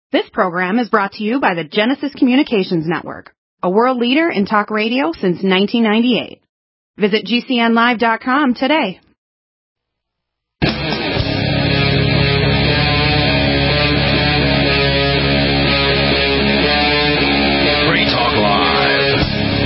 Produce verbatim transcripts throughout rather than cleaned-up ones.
This program is brought to you by the Genesis Communications Network, a world leader in talk radio since nineteen ninety-eight. Visit G C N live dot com today. Free Talk Live.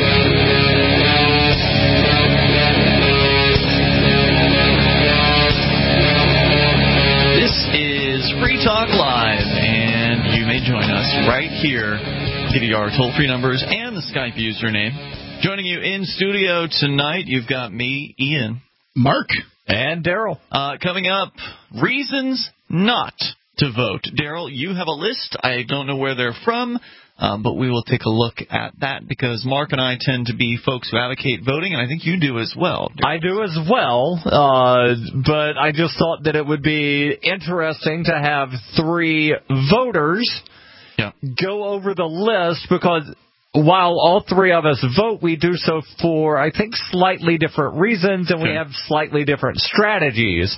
This is Free Talk Live, and you may join us right here. K D R toll-free numbers and the Skype username. Joining you in studio tonight, you've got me, Ian, Mark, and Daryl. Uh, coming up, reasons not to vote. Daryl, you have a list. I don't know where they're from, um, but we will take a look at that because Mark and I tend to be folks who advocate voting, and I think you do as well. Daryl. I do as well, uh, but I just thought that it would be interesting to have three voters yeah. go over the list because while all three of us vote, we do so for, I think, slightly different reasons, and we sure. have slightly different strategies.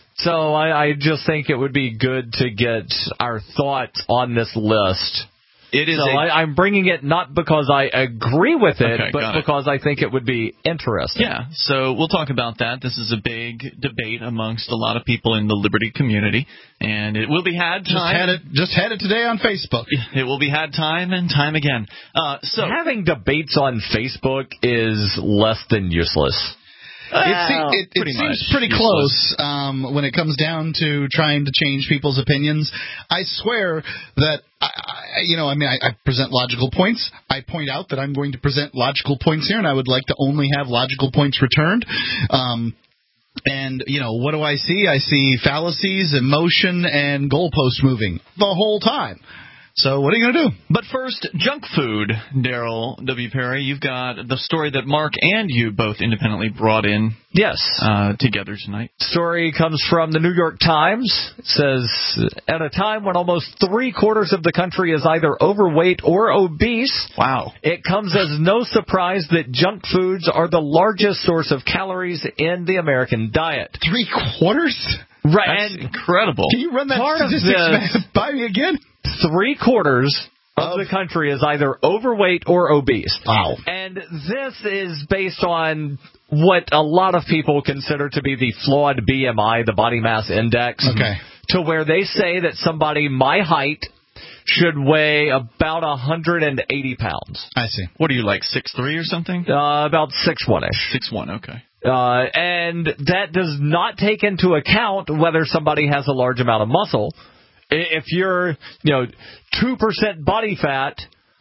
So I, I just think it would be good to get our thoughts on this list. It is. So a, I, I'm bringing it not because I agree with it, okay, but because it. I think it would be interesting. Yeah, so we'll talk about that. This is a big debate amongst a lot of people in the Liberty community, and it will be had time. Just had it, just had it today on Facebook. It will be had time and time again. Uh, so having debates on Facebook is less than useless. It, se- it, it pretty seems pretty useless. close um, when it comes down to trying to change people's opinions. I swear that, I, I, you know, I mean, I, I present logical points. I point out that I'm going to present logical points here, and I would like to only have logical points returned. Um, and, you know, what do I see? I see fallacies, emotion, and goalpost moving the whole time. So what are you going to do? But first, junk food, Daryl W. Perry. You've got the story that Mark and you both independently brought in yes, uh, together tonight. Story comes from the New York Times. It says, at a time when almost three-quarters of the country is either overweight or obese, wow, it comes as no surprise that junk foods are the largest source of calories in the American diet. Three-quarters? Right. That's and incredible. Can you run that Part statistics by me again? Three-quarters of the country is either overweight or obese. Wow. And this is based on what a lot of people consider to be the flawed B M I, the body mass index. Okay. To where they say that somebody my height should weigh about one hundred eighty pounds. I see. What are you, like six three or something? Uh, about six one-ish. six one, okay. Uh, and that does not take into account whether somebody has a large amount of muscle. If you're, you know, two percent body fat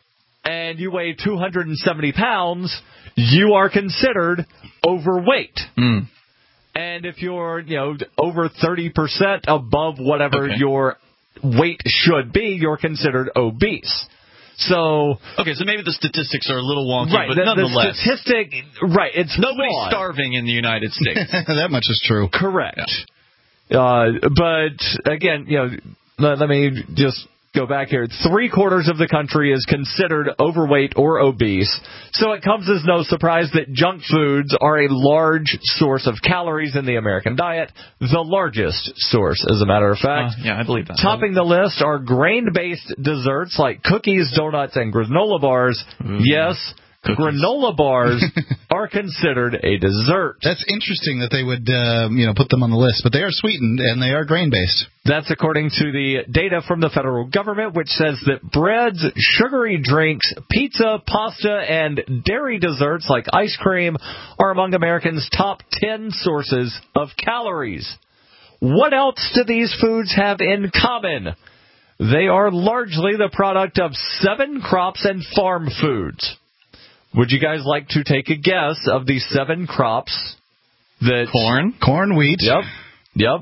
and you weigh two hundred seventy pounds, you are considered overweight. Mm. And if you're, you know, over thirty percent above whatever okay. your weight should be, you're considered obese. So okay, so maybe the statistics are a little wonky, right, but the, nonetheless, the statistic, right? It's nobody's flawed. starving in the United States. That much is true. Correct. Yeah. Uh, but again, you know, let, let me just go back here. Three quarters of the country is considered overweight or obese, so it comes as no surprise that junk foods are a large source of calories in the American diet, the largest source, as a matter of fact. Uh, yeah, I believe that. Topping the list are grain-based desserts like cookies, donuts, and granola bars. Mm. Yes, cookies. Granola bars are considered a dessert. That's interesting that they would, uh, you know, put them on the list, but they are sweetened and they are grain-based. That's according to the data from the federal government, which says that breads, sugary drinks, pizza, pasta, and dairy desserts like ice cream are among Americans' top ten sources of calories. What else do these foods have in common? They are largely the product of seven crops and farm foods. Would you guys like to take a guess of the seven crops that... Corn? Corn, wheat. Yep. Yep.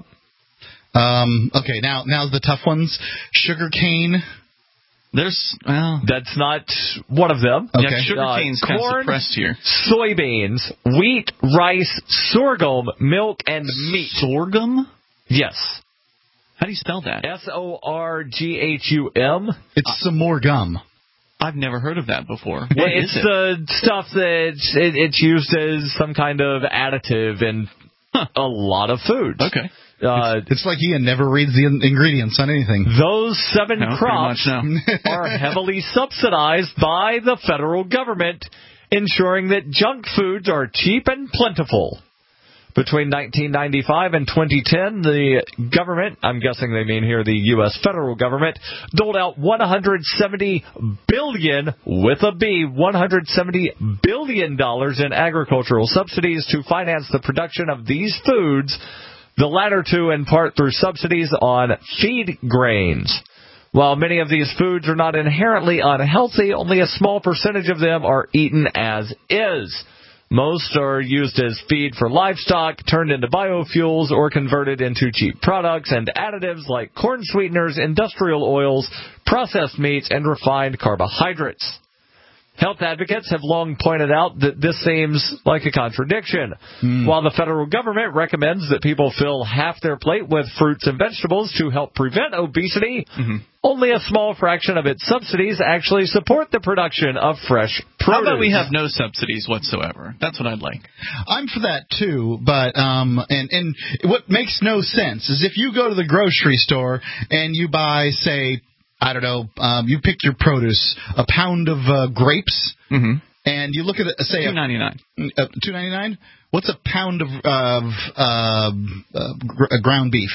Um, okay, now now the tough ones. Sugar cane. There's, well... That's not one of them. Okay. Yeah, sugar cane's uh, kind of corn, suppressed here. Soybeans, wheat, rice, sorghum, milk, and meat. Sorghum? Yes. How do you spell that? S O R G H U M. It's uh, some more gum. I've never heard of that before. What Well, is it's it? the stuff that it, it's used as some kind of additive in huh. a lot of foods. Okay. Uh, it's, it's like Ian never reads the in- ingredients on anything. Those seven no, crops are heavily subsidized by the federal government, ensuring that junk foods are cheap and plentiful. Between nineteen ninety-five and twenty ten, the government, I'm guessing they mean here the U S federal government, doled out one hundred seventy billion dollars, with a B, one hundred seventy billion dollars in agricultural subsidies to finance the production of these foods, the latter two in part through subsidies on feed grains. While many of these foods are not inherently unhealthy, only a small percentage of them are eaten as is. Most are used as feed for livestock, turned into biofuels, or converted into cheap products and additives like corn sweeteners, industrial oils, processed meats, and refined carbohydrates. Health advocates have long pointed out that this seems like a contradiction. Mm. While the federal government recommends that people fill half their plate with fruits and vegetables to help prevent obesity, mm-hmm. only a small fraction of its subsidies actually support the production of fresh produce. How about we have no subsidies whatsoever? That's what I'd like. I'm for that too, but um, and and what makes no sense is if you go to the grocery store and you buy, say, I don't know, um, you pick your produce, a pound of uh, grapes, mm-hmm. and you look at it, say, two ninety-nine. Uh, two ninety-nine. What's a pound of of uh, uh, gr- ground beef?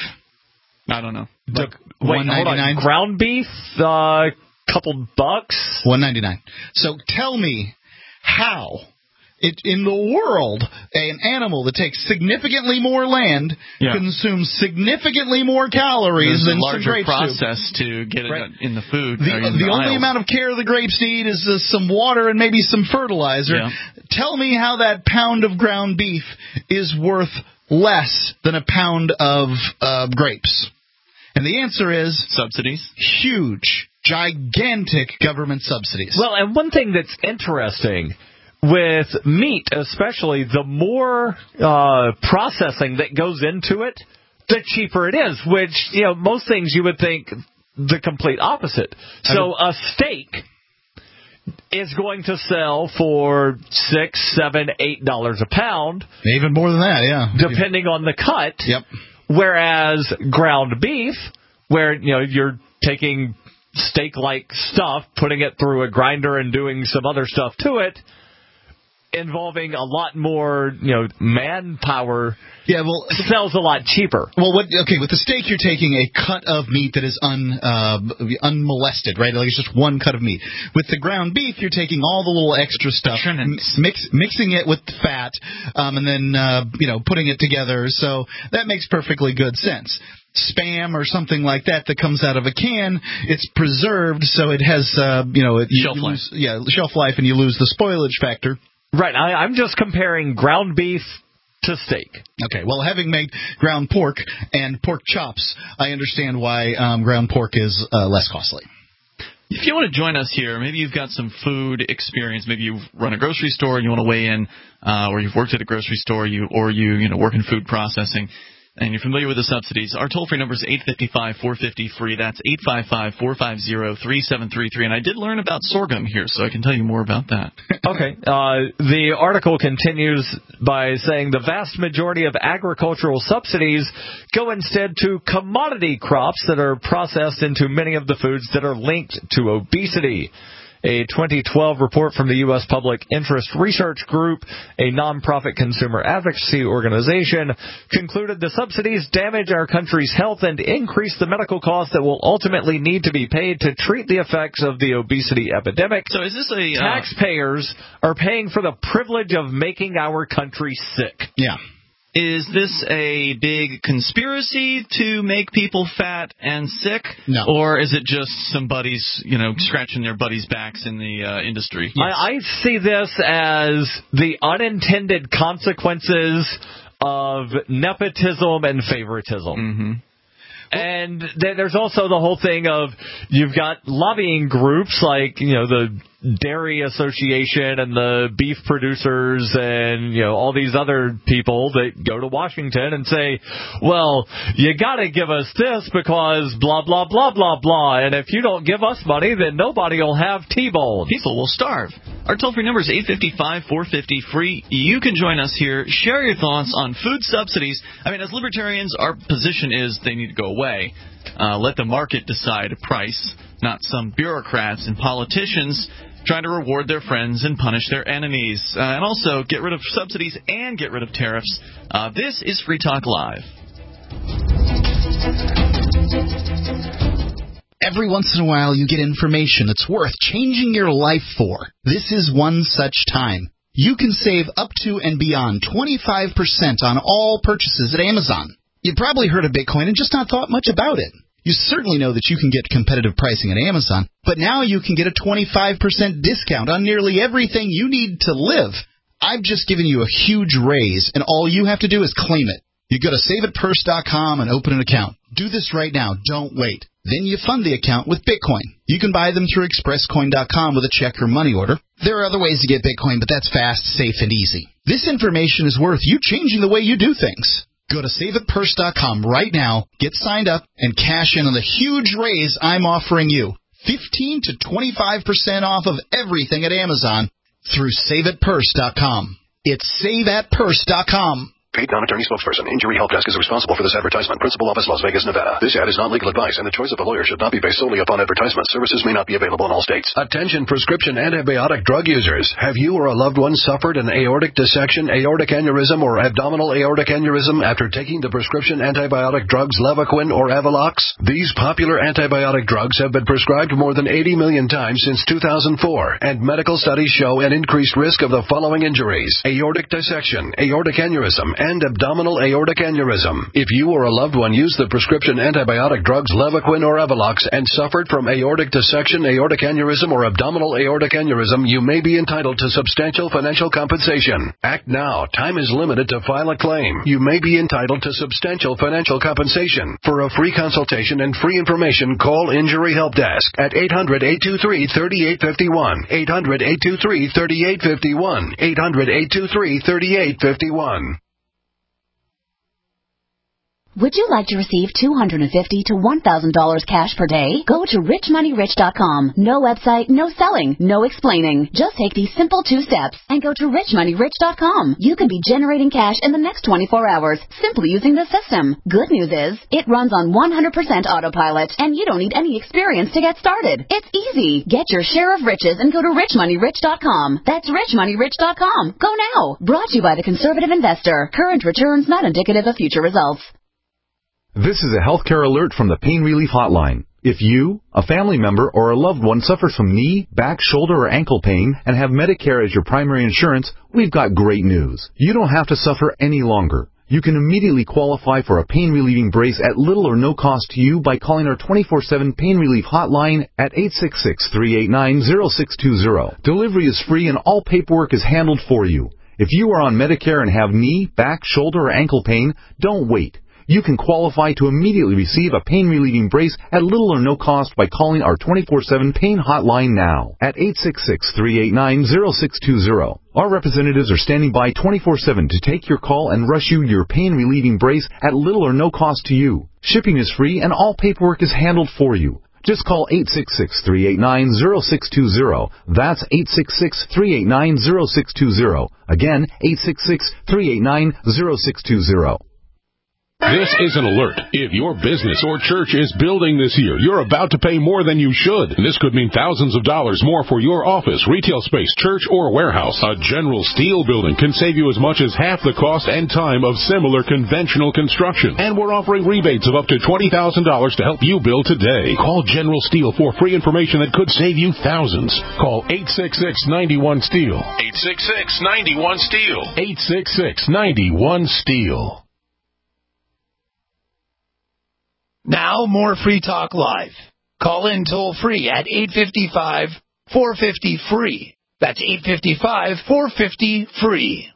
I don't know. Like Wait, hold on. Ground beef, a uh, couple bucks. one ninety-nine. So tell me how. It, in the world, an animal that takes significantly more land yeah. consumes significantly more calories There's than a larger some grape process soup. to get it right. in the food. The, in the, the only aisles. amount of care the grapes need is uh, some water and maybe some fertilizer. Yeah. Tell me how that pound of ground beef is worth less than a pound of uh, grapes. And the answer is... subsidies. Huge, gigantic government subsidies. Well, and one thing that's interesting... with meat, especially, the more uh, processing that goes into it, the cheaper it is, which, you know, most things you would think the complete opposite. So a steak is going to sell for six, seven, eight dollars a pound. Even more than that, yeah. Depending on the cut. Yep. Whereas ground beef, where, you know, you're taking steak-like stuff, putting it through a grinder and doing some other stuff to it, involving a lot more, you know, manpower, yeah, well, sells a lot cheaper. Well, what? Okay, with the steak, you're taking a cut of meat that is un uh, unmolested, right? Like it's just one cut of meat. With the ground beef, you're taking all the little extra stuff, mix, mixing it with fat, um, and then uh, you know, putting it together. So that makes perfectly good sense. Spam or something like that that comes out of a can, it's preserved, so it has, uh, you know, it, shelf you life. Lose, yeah, shelf life, and you lose the spoilage factor. Right, I, I'm just comparing ground beef to steak. Okay, well, having made ground pork and pork chops, I understand why um, ground pork is uh, less costly. If you want to join us here, maybe you've got some food experience. Maybe you run a grocery store and you want to weigh in, uh, or you've worked at a grocery store, you or you you know work in food processing, and you're familiar with the subsidies. Our toll-free number is eight five five, four five zero, free. That's eight five five, four five zero, three seven three three. And I did learn about sorghum here, so I can tell you more about that. Okay. Uh, the article continues by saying the vast majority of agricultural subsidies go instead to commodity crops that are processed into many of the foods that are linked to obesity. A twenty twelve report from the U S Public Interest Research Group, a nonprofit consumer advocacy organization, concluded the subsidies damage our country's health and increase the medical costs that will ultimately need to be paid to treat the effects of the obesity epidemic. So is this a... Uh... Taxpayers are paying for the privilege of making our country sick. Yeah. Is this a big conspiracy to make people fat and sick? No. Or is it just some buddies, you know, scratching their buddies' backs in the uh, industry? Yes. I, I see this as the unintended consequences of nepotism and favoritism. Mm-hmm. And then there's also the whole thing of you've got lobbying groups like, you know, the Dairy Association and the beef producers and, you know, all these other people that go to Washington and say, well, you got to give us this because blah, blah, blah, blah, blah. And if you don't give us money, then nobody will have T-bone. People will starve. Our toll-free number is eight five five, four five zero, free. You can join us here. Share your thoughts on food subsidies. I mean, as libertarians, our position is they need to go away. Uh, let the market decide a price, not some bureaucrats and politicians trying to reward their friends and punish their enemies. Uh, and also, get rid of subsidies and get rid of tariffs. Uh, this is Free Talk Live. Every once in a while you get information that's worth changing your life for. This is one such time. You can save up to and beyond twenty-five percent on all purchases at Amazon. You probably heard of Bitcoin and just not thought much about it. You certainly know that you can get competitive pricing at Amazon, but now you can get a twenty-five percent discount on nearly everything you need to live. I've just given you a huge raise, and all you have to do is claim it. You go to save it purse dot com and open an account. Do this right now. Don't wait. Then you fund the account with Bitcoin. You can buy them through express coin dot com with a check or money order. There are other ways to get Bitcoin, but that's fast, safe, and easy. This information is worth you changing the way you do things. Go to save it purse dot com right now, get signed up, and cash in on the huge raise I'm offering you. fifteen to twenty-five percent off of everything at Amazon through save it purse dot com. It's save at purse dot com. Paid non-attorney spokesperson. Injury Help Desk is responsible for this advertisement. Principal office, Las Vegas, Nevada. This ad is not legal advice, and the choice of a lawyer should not be based solely upon advertisement. Services may not be available in all states. Attention prescription antibiotic drug users. Have you or a loved one suffered an aortic dissection, aortic aneurysm, or abdominal aortic aneurysm after taking the prescription antibiotic drugs Levaquin or Avelox? These popular antibiotic drugs have been prescribed more than eighty million times since two thousand four, and medical studies show an increased risk of the following injuries: aortic dissection, aortic aneurysm, and abdominal aortic aneurysm. If you or a loved one used the prescription antibiotic drugs Levaquin or Avelox and suffered from aortic dissection, aortic aneurysm, or abdominal aortic aneurysm, you may be entitled to substantial financial compensation. Act now. Time is limited to file a claim. You may be entitled to substantial financial compensation. For a free consultation and free information, call Injury Help Desk at eight hundred, eight two three, three eight five one, eight hundred, eight two three, three eight five one, eight hundred, eight two three, three eight five one. Would you like to receive two hundred fifty dollars to one thousand dollars cash per day? Go to rich money rich dot com. No website, no selling, no explaining. Just take these simple two steps and go to rich money rich dot com. You can be generating cash in the next twenty-four hours simply using the system. Good news is, it runs on one hundred percent autopilot, and you don't need any experience to get started. It's easy. Get your share of riches and go to rich money rich dot com. That's rich money rich dot com. Go now. Brought to you by the Conservative Investor. Current returns not indicative of future results. This is a healthcare alert from the Pain Relief Hotline. If you, a family member, or a loved one suffers from knee, back, shoulder, or ankle pain and have Medicare as your primary insurance, we've got great news. You don't have to suffer any longer. You can immediately qualify for a pain-relieving brace at little or no cost to you by calling our twenty-four seven Pain Relief Hotline at eight six six, three eight nine, zero six two zero. Delivery is free and all paperwork is handled for you. If you are on Medicare and have knee, back, shoulder, or ankle pain, don't wait. You can qualify to immediately receive a pain-relieving brace at little or no cost by calling our twenty-four seven Pain Hotline now at eight six six, three eight nine, zero six two zero. Our representatives are standing by twenty-four seven to take your call and rush you your pain-relieving brace at little or no cost to you. Shipping is free and all paperwork is handled for you. Just call eight six six, three eight nine, zero six two zero. That's eight six six, three eight nine, zero six two zero. Again, eight six six, three eight nine, zero six two zero. This is an alert. If your business or church is building this year, you're about to pay more than you should. And this could mean thousands of dollars more for your office, retail space, church, or warehouse. A General Steel building can save you as much as half the cost and time of similar conventional construction. And we're offering rebates of up to twenty thousand dollars to help you build today. Call General Steel for free information that could save you thousands. Call eight six six, nine one, STEEL. eight six six, nine one, STEEL. eight six six, nine one, STEEL. Now, more Free Talk Live. Call in toll-free at eight five five, four five zero, free. That's eight five five, four five zero, free.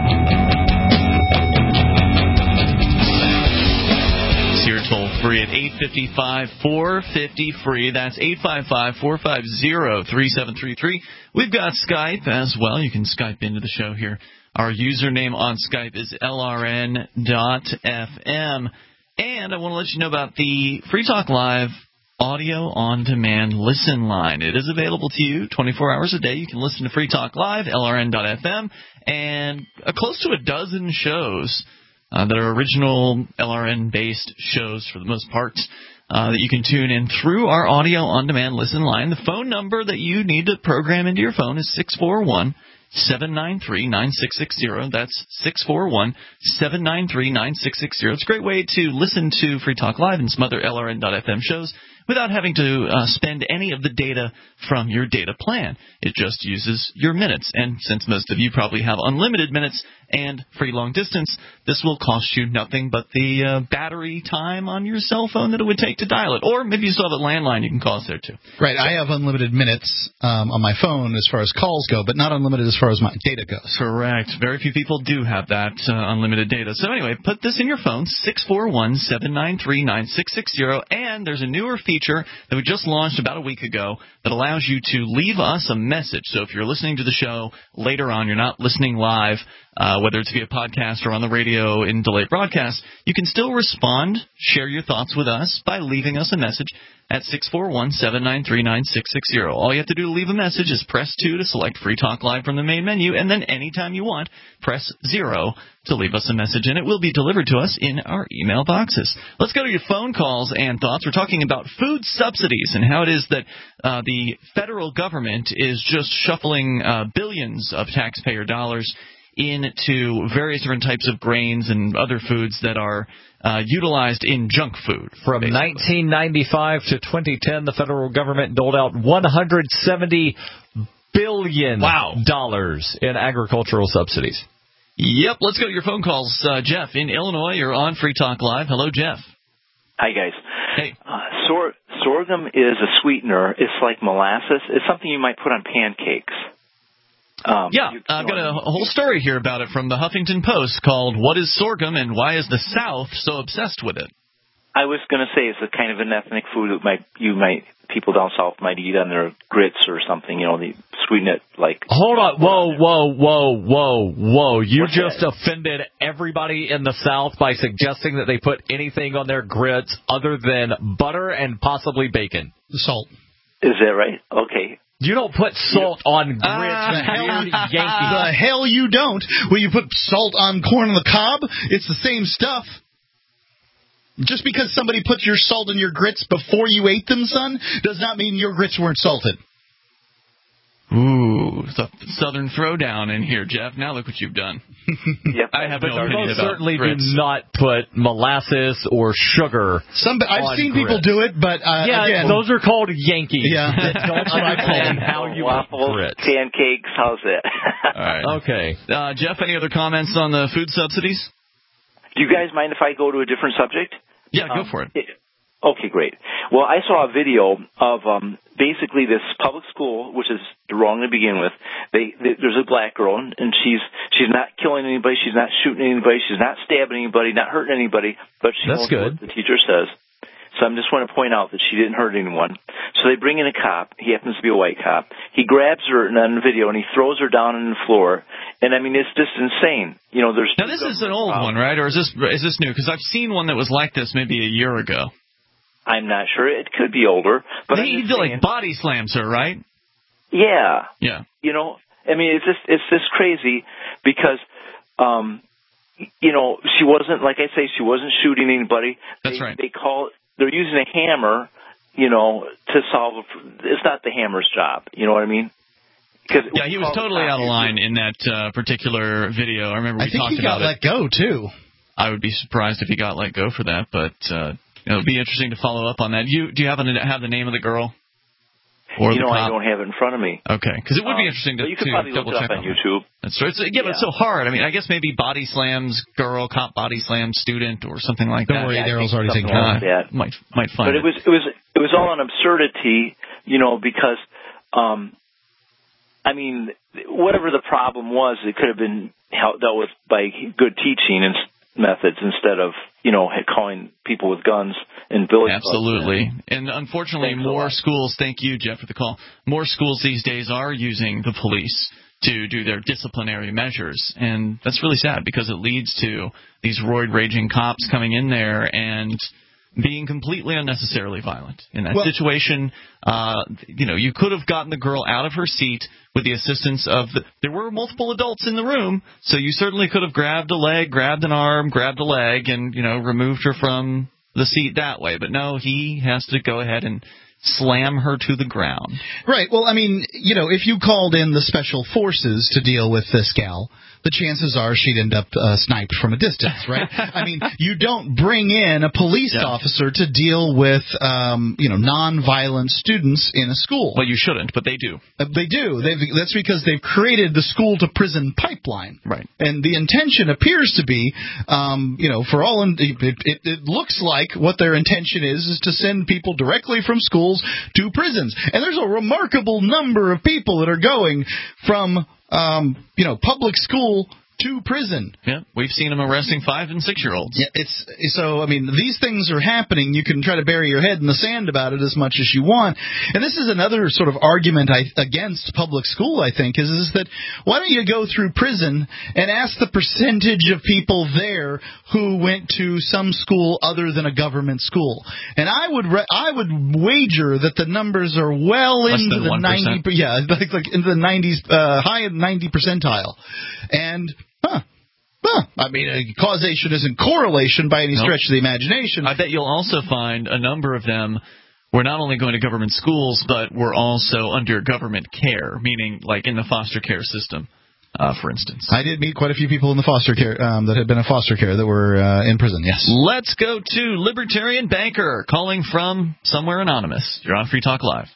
Here toll-free at eight eight five five, four five zero, free. That's eight five five, four five zero, three seven three three. We've got Skype as well. You can Skype into the show here. Our username on Skype is L R N dot F M. And I want to let you know about the Free Talk Live audio on demand listen line. It is available to you twenty-four hours a day. You can listen to Free Talk Live, L R N dot F M, and uh, close to a dozen shows uh, that are original L R N-based shows for the most part uh, that you can tune in through our audio on demand listen line. The phone number that you need to program into your phone is six four one, seven nine three, nine six six zero. That's six four one, seven nine three, nine six six zero. It's a great way to listen to Free Talk Live and some other L R N dot F M shows without having to uh, spend any of the data from your data plan. It just uses your minutes. And since most of you probably have unlimited minutes and free long distance, this will cost you nothing but the uh, battery time on your cell phone that it would take to dial it. Or maybe you still have a landline you can call us there too. Right. I have unlimited minutes um, on my phone as far as calls go, but not unlimited as far as my data goes. Correct. Very few people do have that uh, unlimited data. So anyway, put this in your phone, six four one, seven nine three, nine six six zero, and there's a newer feature that we just launched about a week ago that allows you to leave us a message. So if you're listening to the show later on, you're not listening live, uh, whether it's via podcast or on the radio in delayed broadcast, you can still respond, share your thoughts with us by leaving us a message at six four one, seven nine three, nine six six zero. All you have to do to leave a message is press two to select Free Talk Live from the main menu, and then anytime you want, press zero to leave us a message, and it will be delivered to us in our email boxes. Let's go to your phone calls and thoughts. We're talking about food subsidies and how it is that uh, the federal government is just shuffling uh, billions of taxpayer dollars into various different types of grains and other foods that are uh, utilized in junk food. From basically. nineteen ninety-five to twenty ten, the federal government doled out one hundred seventy billion dollars wow. in agricultural subsidies. Yep, let's go to your phone calls. Uh, Jeff in Illinois, you're on Free Talk Live. Hello, Jeff. Hi, guys. Hey. Uh, sor- sorghum is a sweetener. It's like molasses. It's something you might put on pancakes. Um, yeah, you, I've got a whole story here about it from the Huffington Post called What is Sorghum and Why is the South so Obsessed with It? I was going to say it's a kind of an ethnic food that might you might people down south might eat on their grits or something. You know, they sweeten it like. Hold on, whoa, whoa, whoa, whoa, whoa! You What's just that? offended everybody in the South by suggesting that they put anything on their grits other than butter and possibly bacon. Salt. Is that right? Okay. You don't put salt you, on grits, uh, the hell, Yankee. The hell you don't. When you put salt on corn on the cob, it's the same stuff. Just because somebody put your salt in your grits before you ate them, son, does not mean your grits weren't salted. Ooh, the Southern throwdown in here, Jeff. Now look what you've done. Yep. I have but no opinion most about certainly grits. do not put molasses or sugar. Some, I've on seen grits. people do it, but uh, yeah, again, those are called Yankees. Yeah, that's what I call them. How you waffles, grits. pancakes. How's that? All right. Okay, uh, Jeff. Any other comments on the food subsidies? Do you guys mind if I go to a different subject? Yeah, go um, for it. it. Okay, great. Well, I saw a video of um, basically this public school, which is wrong to begin with. They, they, there's a black girl, and she's she's not killing anybody, she's not shooting anybody, she's not stabbing anybody, not hurting anybody, but she That's knows good. what the teacher says. So I just want to point out that she didn't hurt anyone. So they bring in a cop. He happens to be a white cop. He grabs her on the video, and he throws her down on the floor. And, I mean, it's just insane. You know, there's now, this is an old one, right? Or is this is this new? Because I've seen one that was like this maybe a year ago. I'm not sure. It could be older. But he did like body slams her, right? Yeah. Yeah. You know, I mean, it's just it's just crazy because, um, you know, she wasn't, like I say, she wasn't shooting anybody. That's they, right. They call they're using a hammer, you know, to solve. A, it's not the hammer's job. You know what I mean? Cause yeah, he was totally out of line in that uh, particular video. I remember we I think talked he got about let go too. I would be surprised if he got let go for that, but. Uh, It would be interesting to follow up on that. You, do you happen to have the name of the girl? Or you the know, cop? I don't have it in front of me. Okay, because it would be um, interesting to, you could to probably double look it check up on YouTube. That's right. It's, yeah, yeah, but it's so hard. I mean, I guess maybe body slams girl, cop body slams student, or something like don't that. Don't worry, yeah, Daryl's already taken like care of it. Might might find. But it was it was it was all an absurdity, you know, because, um, I mean, whatever the problem was, it could have been dealt with by good teaching and methods instead of, you know, calling people with guns in village. Absolutely. And unfortunately, Thanks more schools, thank you, Jeff, for the call, more schools these days are using the police to do their disciplinary measures. And that's really sad because it leads to these roid-raging cops coming in there and being completely unnecessarily violent. In that well, situation, uh, you know, you could have gotten the girl out of her seat with the assistance of the, there were multiple adults in the room, so you certainly could have grabbed a leg, grabbed an arm, grabbed a leg, and, you know, removed her from the seat that way. But no, he has to go ahead and slam her to the ground. Right. Well, I mean, you know, if you called in the special forces to deal with this gal, the chances are she'd end up uh, sniped from a distance, right? I mean, you don't bring in a police yeah. officer to deal with, um, you know, nonviolent students in a school. Well, you shouldn't, but they do. Uh, they do. They've, that's because they've created the school-to-prison pipeline. Right. And the intention appears to be, um, you know, for all, in, it, it, it looks like what their intention is, is to send people directly from schools to prisons. And there's a remarkable number of people that are going from Um, you know, public school to prison. Yeah, we've seen them arresting five and six year olds. Yeah, it's so. I mean, these things are happening. You can try to bury your head in the sand about it as much as you want. And this is another sort of argument I, against public school. I think is is that why don't you go through prison and ask the percentage of people there who went to some school other than a government school? And I would re- I would wager that the numbers are well Less into the ninety. Yeah, like like into the nineties, uh, high ninety percentile, and. Huh. Huh. I mean, uh, causation isn't correlation by any nope. stretch of the imagination. I bet you'll also find a number of them were not only going to government schools, but were also under government care, meaning like in the foster care system, uh, for instance. I did meet quite a few people in the foster care um, that had been in foster care that were uh, in prison, yes. Let's go to Libertarian Banker calling from somewhere anonymous. You're on Free Talk Live.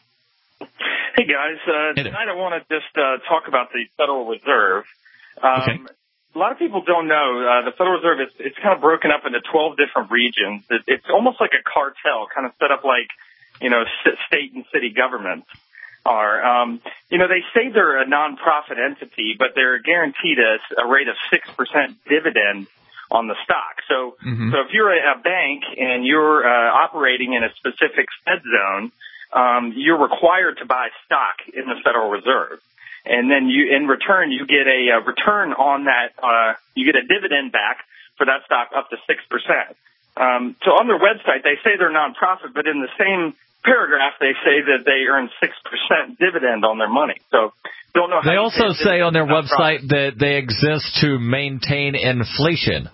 Hey, guys. Uh, hey tonight I want to just uh, talk about the Federal Reserve. Um, okay. A lot of people don't know uh, the Federal Reserve is it's kind of broken up into twelve different regions. It, it's almost like a cartel, kind of set up like, you know, state and city governments are. Um, you know, they say they're a nonprofit entity, but they're guaranteed a, a rate of six percent dividend on the stock. So, mm-hmm. so if you're a, a bank and you're uh, operating in a specific Fed zone, um, you're required to buy stock in the Federal Reserve. And then you, in return, you get a, a return on that, uh, you get a dividend back for that stock up to six percent. Um, so on their website, they say they're nonprofit, but in the same paragraph, they say that they earn six percent dividend on their money. So don't know how They also say on their website profit. that they exist to maintain inflation.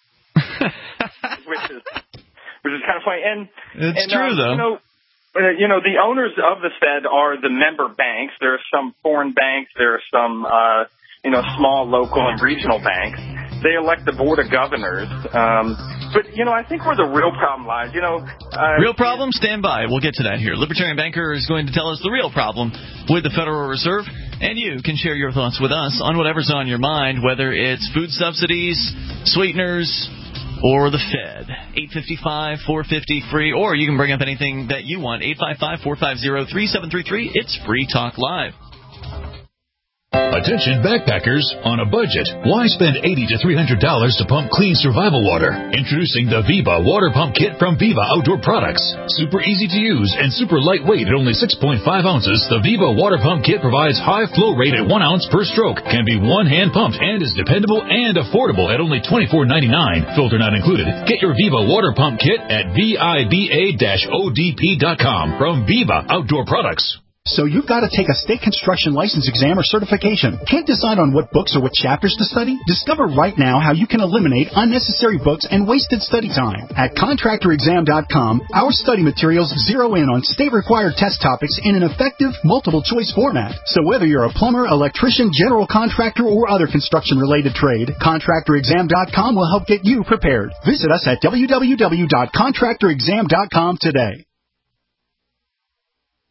which is, which is kind of funny. And, it's and, true, um, though. You know, Uh, you know, the owners of the Fed are the member banks. There are some foreign banks. There are some, uh, you know, small, local, and regional banks. They elect the board of governors. Um, but, you know, I think where the real problem lies, you know. Uh, real problem? Stand by. We'll get to that here. Libertarian Banker is going to tell us the real problem with the Federal Reserve. And you can share your thoughts with us on whatever's on your mind, whether it's food subsidies, sweeteners, or the Fed. eight five five, four five zero, free, or you can bring up anything that you want. eight five five, four five zero, three seven three three. It's Free Talk Live. Attention backpackers on a budget. Why spend eighty to three hundred dollars to pump clean survival water? Introducing the Viva Water Pump Kit from Viva Outdoor Products. Super easy to use and super lightweight at only six point five ounces, the Viva Water Pump Kit provides high flow rate at one ounce per stroke, can be one-hand pumped, and is dependable and affordable at only twenty-four ninety-nine. Filter not included. Get your Viva Water Pump Kit at viva dash o d p dot com from Viva Outdoor Products. So you've got to take a state construction license exam or certification. Can't decide on what books or what chapters to study? Discover right now how you can eliminate unnecessary books and wasted study time. At contractor exam dot com, our study materials zero in on state-required test topics in an effective, multiple-choice format. So whether you're a plumber, electrician, general contractor, or other construction-related trade, contractor exam dot com will help get you prepared. Visit us at w w w dot contractor exam dot com today.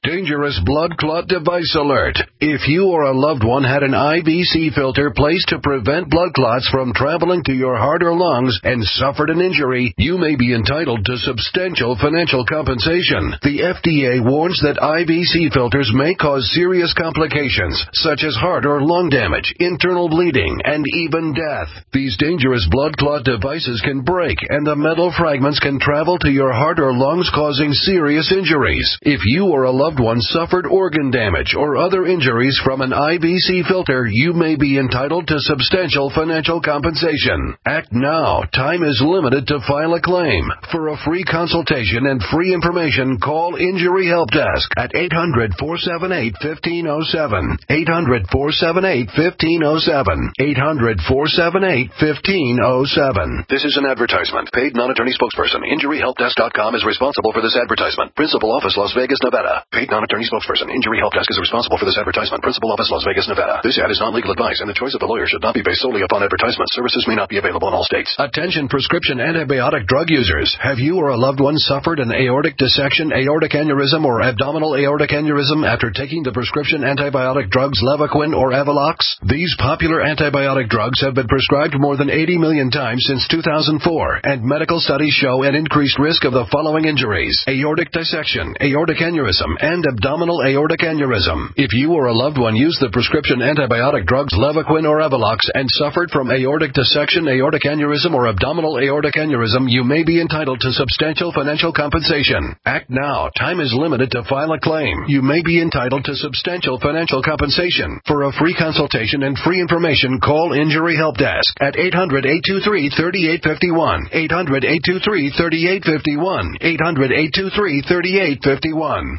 Dangerous blood clot device alert. If you or a loved one had an I V C filter placed to prevent blood clots from traveling to your heart or lungs and suffered an injury, you may be entitled to substantial financial compensation. The F D A warns that I V C filters may cause serious complications, such as heart or lung damage, internal bleeding, and even death. These dangerous blood clot devices can break, and the metal fragments can travel to your heart or lungs, causing serious injuries. If you or a loved one suffered organ damage or other injuries from an I V C filter, you may be entitled to substantial financial compensation. Act now. Time is limited to file a claim. For a free consultation and free information, call Injury Help Desk at eight hundred, four seven eight, one five zero seven. eight hundred, four seven eight, one five zero seven. eight hundred, four seven eight, one five zero seven. This is an advertisement. Paid non-attorney spokesperson. Injury Help Desk dot com is responsible for this advertisement. Principal office, Las Vegas, Nevada. Paid non-attorney spokesperson. Injury Help Desk is responsible for this advertisement. Principal office, Las Vegas, Nevada. This ad is not legal advice, and the choice of a lawyer should not be based solely upon advertisement. Services may not be available in all states. Attention prescription antibiotic drug users. Have you or a loved one suffered an aortic dissection, aortic aneurysm, or abdominal aortic aneurysm after taking the prescription antibiotic drugs Levaquin or Avelox? These popular antibiotic drugs have been prescribed more than eighty million times since two thousand four, and medical studies show an increased risk of the following injuries: aortic dissection, aortic aneurysm, and abdominal aortic aneurysm. If you or a loved one used the prescription antibiotic drugs Levaquin or Avelox and suffered from aortic dissection, aortic aneurysm, or abdominal aortic aneurysm, you may be entitled to substantial financial compensation. Act now. Time is limited to file a claim. You may be entitled to substantial financial compensation. For a free consultation and free information, call Injury Help Desk at eight hundred, eight two three, three eight five one. eight hundred, eight two three, three eight five one. eight hundred, eight two three, three eight five one.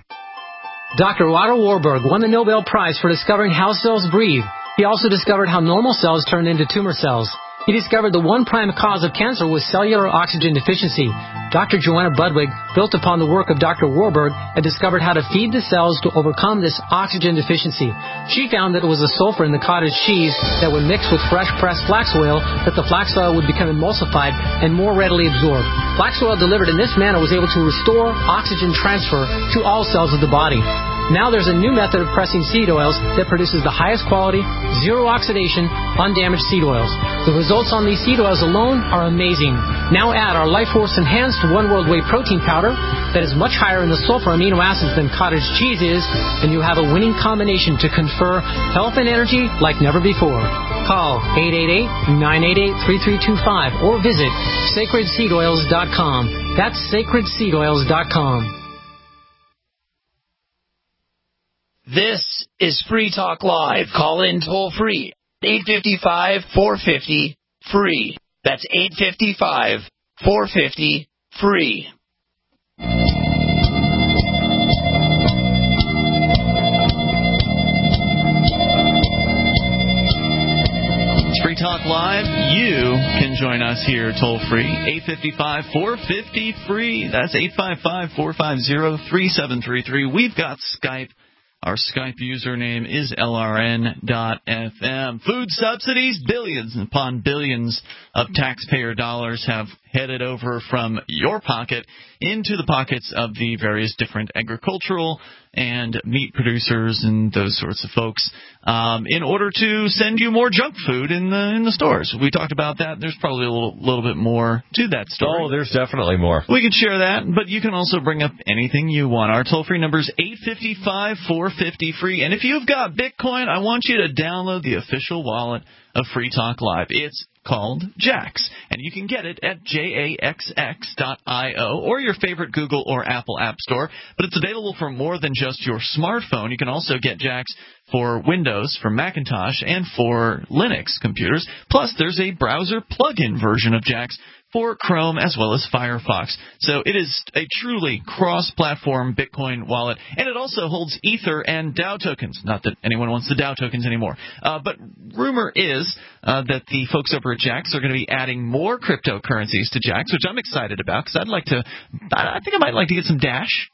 Doctor Otto Warburg won the Nobel Prize for discovering how cells breathe. He also discovered how normal cells turn into tumor cells. He discovered the one prime cause of cancer was cellular oxygen deficiency. Doctor Joanna Budwig built upon the work of Doctor Warburg and discovered how to feed the cells to overcome this oxygen deficiency. She found that it was the sulfur in the cottage cheese that would mix with fresh pressed flax oil that the flax oil would become emulsified and more readily absorbed. Flax oil delivered in this manner was able to restore oxygen transfer to all cells of the body. Now there's a new method of pressing seed oils that produces the highest quality, zero oxidation, undamaged seed oils. The results on these seed oils alone are amazing. Now add our Life Force Enhanced One World Whey Protein Powder that is much higher in the sulfur amino acids than cottage cheese is, and you have a winning combination to confer health and energy like never before. Call eight eight eight, nine eight eight, three three two five or visit sacred seed oils dot com. That's sacred seed oils dot com. This is Free Talk Live. Call in toll free. eight five five, four five zero, free. That's eight five five, four five zero, free. Free Talk Live. You can join us here toll free. eight five five, four five zero, free. That's eight five five, four five zero, three seven three three. We've got Skype. Our Skype username is L R N dot F M. Food subsidies, billions upon billions of taxpayer dollars have headed over from your pocket into the pockets of the various different agricultural and meat producers and those sorts of folks um, in order to send you more junk food in the in the stores. We talked about that. There's probably a little, little bit more to that story. Oh, there's definitely more. We can share that, but you can also bring up anything you want. Our toll-free number is eight five five, four five zero, free. And if you've got Bitcoin, I want you to download the official wallet of Free Talk Live. It's called Jaxx, and you can get it at jaxx dot io or your favorite Google or Apple app store. But it's available for more than just your smartphone. You can also get Jaxx for Windows, for Macintosh, and for Linux computers. Plus, there's a browser plug-in version of Jaxx for Chrome as well as Firefox. So it is a truly cross-platform Bitcoin wallet, and it also holds Ether and DAO tokens. Not that anyone wants the DAO tokens anymore. Uh, but rumor is uh, that the folks over at Jaxx are going to be adding more cryptocurrencies to Jaxx, which I'm excited about because I'd like to – I think I might like to get some Dash, maybe.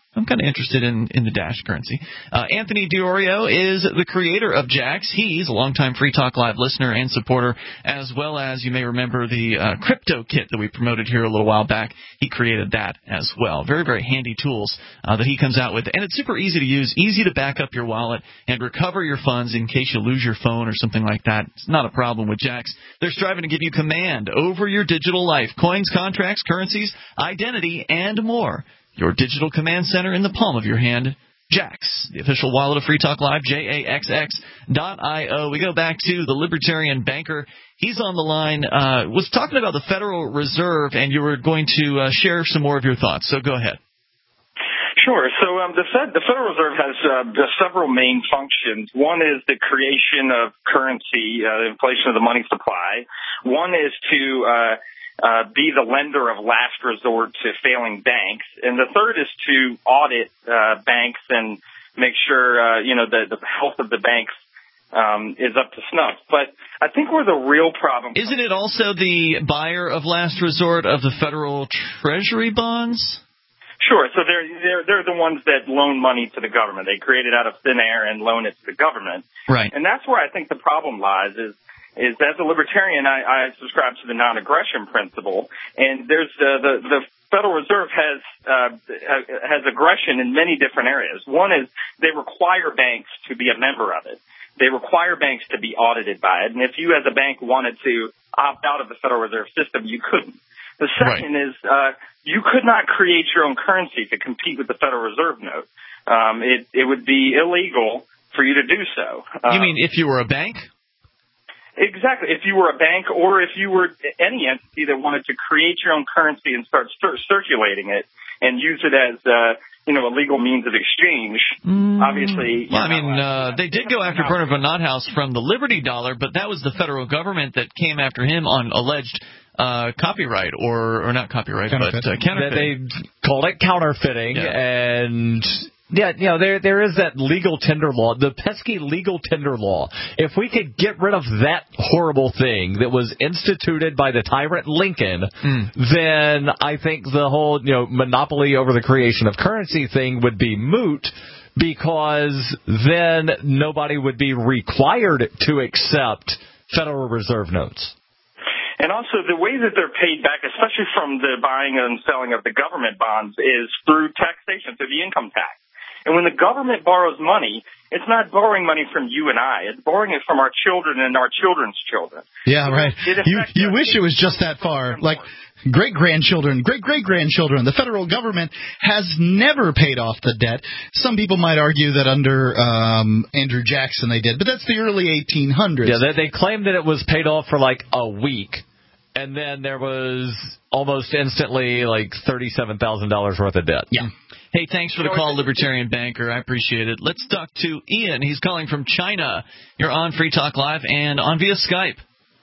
I'm kind of interested in, in the Dash currency. Uh, Anthony Diorio is the creator of Jax. He's a longtime Free Talk Live listener and supporter, as well as, you may remember, the uh, crypto kit that we promoted here a little while back. He created that as well. Very, very handy tools uh, that he comes out with. And it's super easy to use, easy to back up your wallet and recover your funds in case you lose your phone or something like that. It's not a problem with Jax. They're striving to give you command over your digital life. Coins, contracts, currencies, identity, and more. Your digital command center in the palm of your hand. Jax, the official wallet of Free Talk Live, J A X X dot I O. We go back to the Libertarian banker. He's on the line. Uh, was talking about the Federal Reserve, and you were going to uh, share some more of your thoughts. So go ahead. Sure. So um, the Fed, the Federal Reserve has uh, several main functions. One is the creation of currency, uh, the inflation of the money supply. One is to uh, uh, be the lender of last resort to failing banks, and the third is to audit uh, banks and make sure uh, you know the, the health of the banks um, is up to snuff. But I think where the real problem isn't it also the buyer of last resort of the federal Treasury bonds? Sure. So they're they're they're the ones that loan money to the government. They create it out of thin air and loan it to the government. Right. And that's where I think the problem lies. Is is as a libertarian, I, I subscribe to the non-aggression principle, and there's uh, the the Federal Reserve has uh, has aggression in many different areas. One is they require banks to be a member of it. They require banks to be audited by it. And if you as a bank wanted to opt out of the Federal Reserve System, you couldn't. The second right. is uh, you could not create your own currency to compete with the Federal Reserve note. Um, it, it would be illegal for you to do so. Um, you mean if you were a bank? Exactly. If you were a bank or if you were any entity that wanted to create your own currency and start cir- circulating it and use it as uh, you know, a legal means of exchange, mm. obviously. Well, I mean, uh, they did go after Bernard von Nothaus from the Liberty Dollar, but that was the federal government that came after him on alleged Uh, copyright or or not copyright, counterfeit. but uh, counterfeiting. They called it counterfeiting, yeah. and yeah, you know there there is that legal tender law, the pesky legal tender law. If we could get rid of that horrible thing that was instituted by the tyrant Lincoln, mm. then I think the whole you know monopoly over the creation of currency thing would be moot. Because then nobody would be required to accept Federal Reserve notes. And also the way that they're paid back, especially from the buying and selling of the government bonds, is through taxation, through the income tax. And when the government borrows money, it's not borrowing money from you and I. It's borrowing it from our children and our children's children. Yeah, right. You you wish it was just that far. Like great-grandchildren, great-great-grandchildren. The federal government has never paid off the debt. Some people might argue that under um, Andrew Jackson they did, but that's the early eighteen hundreds. Yeah, they, they claimed that it was paid off for like a week. And then there was almost instantly like thirty-seven thousand dollars worth of debt. Yeah. Hey, thanks for the call, Libertarian Banker. I appreciate it. Let's talk to Ian. He's calling from China. You're on Free Talk Live and on via Skype.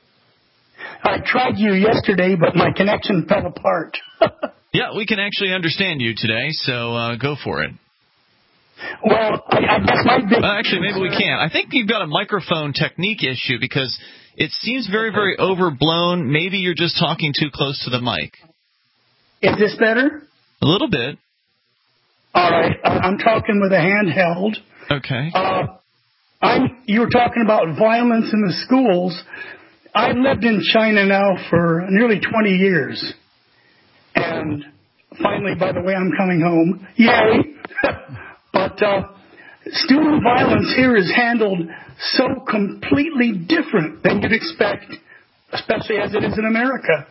I tried you yesterday, but my connection fell apart. Yeah, we can actually understand you today, so uh, go for it. Well, I, I guess my big... Uh, actually, maybe we can't. I think you've got a microphone technique issue because it seems very, very overblown. Maybe you're just talking too close to the mic. Is this better? A little bit. All right. I'm talking with a handheld. Okay. Uh, I'm, you were talking about violence in the schools. I've lived in China now for nearly twenty years. And finally, by the way, I'm coming home. Yay! But uh, student violence here is handled so completely different than you'd expect, especially as it is in America.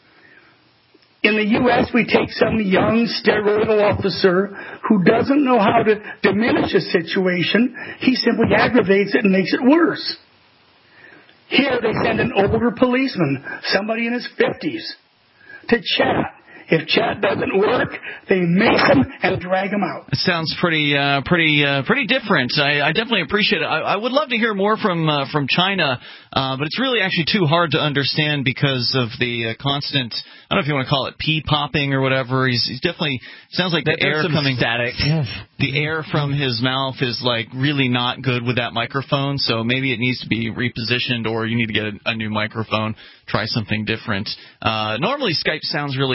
In the U S, we take some young steroidal officer who doesn't know how to diminish a situation. He simply aggravates it and makes it worse. Here they send an older policeman, somebody in his fifties, to chat. If chat doesn't work, they mace him and drag him out. It sounds pretty, uh, pretty, uh, pretty different. I, I definitely appreciate it. I, I would love to hear more from uh, from China, uh, but it's really actually too hard to understand because of the uh, constant. I don't know if you want to call it pee popping or whatever. He's, he's definitely sounds like the There's air coming static. The air from his mouth is like really not good with that microphone. So maybe it needs to be repositioned, or you need to get a, a new microphone. Try something different. Uh, normally Skype sounds really good.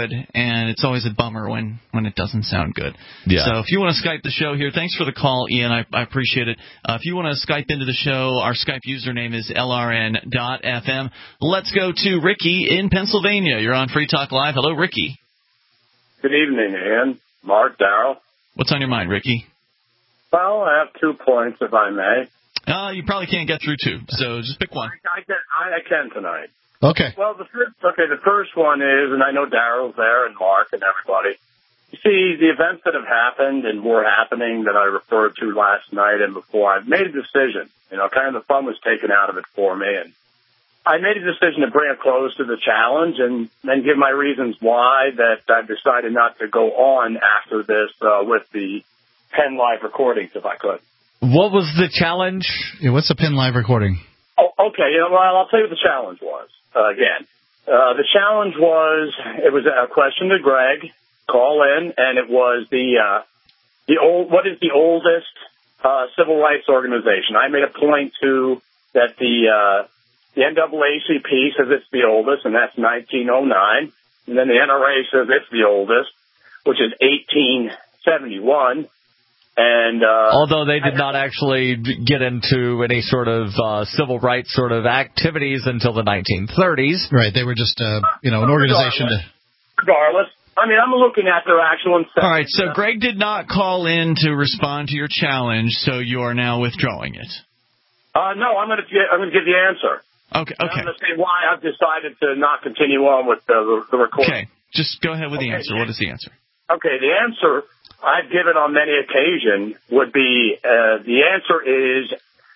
good, and it's always a bummer when, when it doesn't sound good. Yeah. So if you want to Skype the show here, thanks for the call, Ian. I, I appreciate it. Uh, if you want to Skype into the show, our Skype username is L R N dot F M. Let's go to Ricky in Pennsylvania. You're on Free Talk Live. Hello, Ricky. Good evening, Ian, Mark, Darrell. What's on your mind, Ricky? Well, I have two points, if I may. Uh, you probably can't get through two, so just pick one. I, I, can, I, I can tonight. Okay. Well, the first, okay, the first one is, and I know Darrell's there and Mark and everybody. You see, the events that have happened and were happening that I referred to last night and before, I've made a decision. You know, kind of the fun was taken out of it for me, and I made a decision to bring a close to the challenge and then give my reasons why that I've decided not to go on after this uh, with the Penn Live recordings, if I could. What was the challenge? Yeah, what's a Penn Live recording? Oh, okay. You know, well, I'll tell you what the challenge was. Uh, again, uh, the challenge was it was a question to Greg. Call in, and it was the uh, the old. What is the oldest uh, civil rights organization? I made a point to that the uh, the N double A C P says it's the oldest, and that's nineteen oh nine, and then the N R A says it's the oldest, which is eighteen seventy-one. And uh, although they did not actually get into any sort of uh, civil rights sort of activities until the nineteen thirties. Right, they were just uh, you know an organization regardless, to. Regardless, I mean, I'm looking at their actual. All right, so Greg did not call in to respond to your challenge, so you are now withdrawing it. Uh, no, I'm going to I'm going to give the answer. Okay, okay. I'm going to say why I've decided to not continue on with the, the recording. Okay, just go ahead with the okay. answer. What is the answer? Okay, the answer I've given on many occasions would be, uh, the answer is,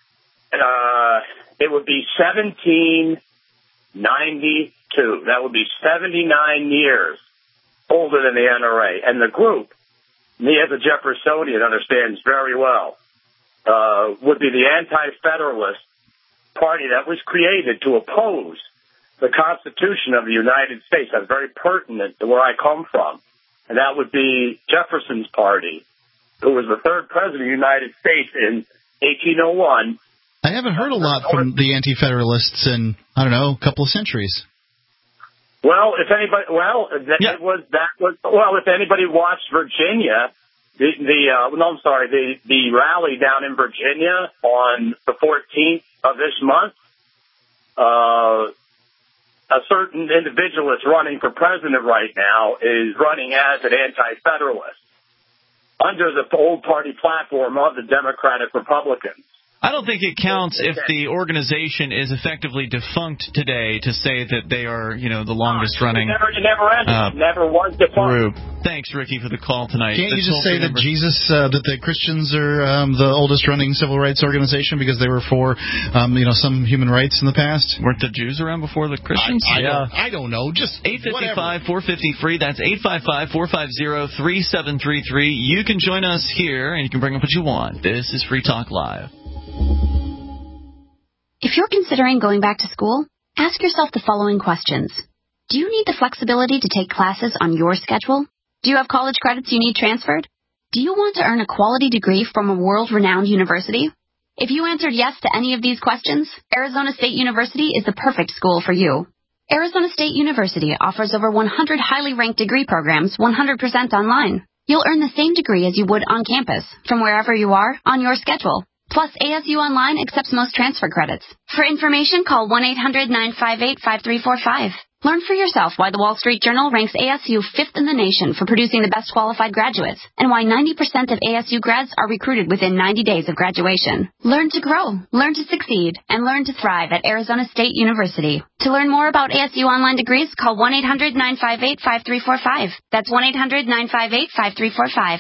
uh, it would be seventeen ninety-two. That would be seventy-nine years older than the N R A. And the group, me as a Jeffersonian understands very well, uh, would be the Anti-Federalist Party that was created to oppose the Constitution of the United States. That's very pertinent to where I come from. And that would be Jefferson's party, who was the third president of the United States in eighteen oh one. I haven't heard a lot from the Anti-Federalists in, I don't know, a couple of centuries. Well, if anybody, well, that yeah. was, that was, well, if anybody watched Virginia, the, the uh, no, I'm sorry, the, the rally down in Virginia on the fourteenth of this month, uh, a certain individual that's running for president right now is running as an anti-federalist under the old party platform of the Democratic Republicans. I don't think it counts if the organization is effectively defunct today to say that they are, you know, the longest running. It never, it never ended. Uh, it never was defunct. Group. Thanks, Ricky, for the call tonight. Can't That's you just say that Jesus, uh, that the Christians are um, the oldest running civil rights organization because they were for, um, you know, some human rights in the past? Weren't the Jews around before the Christians? I, I, yeah. don't, I don't know. Just eight five five, four five zero, free. That's eight five five, four five zero, three seven three three. You can join us here, and you can bring up what you want. This is Free Talk Live. If you're considering going back to school, ask yourself the following questions. Do you need the flexibility to take classes on your schedule? Do you have college credits you need transferred? Do you want to earn a quality degree from a world-renowned university? If you answered yes to any of these questions, Arizona State University is the perfect school for you. Arizona State University offers over one hundred highly ranked degree programs one hundred percent online. You'll earn the same degree as you would on campus, from wherever you are, on your schedule. Plus, A S U Online accepts most transfer credits. For information, call one eight hundred, nine five eight, five three four five. Learn for yourself why the Wall Street Journal ranks A S U fifth in the nation for producing the best qualified graduates, and why ninety percent of A S U grads are recruited within ninety days of graduation. Learn to grow, learn to succeed, and learn to thrive at Arizona State University. To learn more about A S U Online degrees, call one eight hundred, nine five eight, five three four five. That's one eight hundred, nine five eight, five three four five.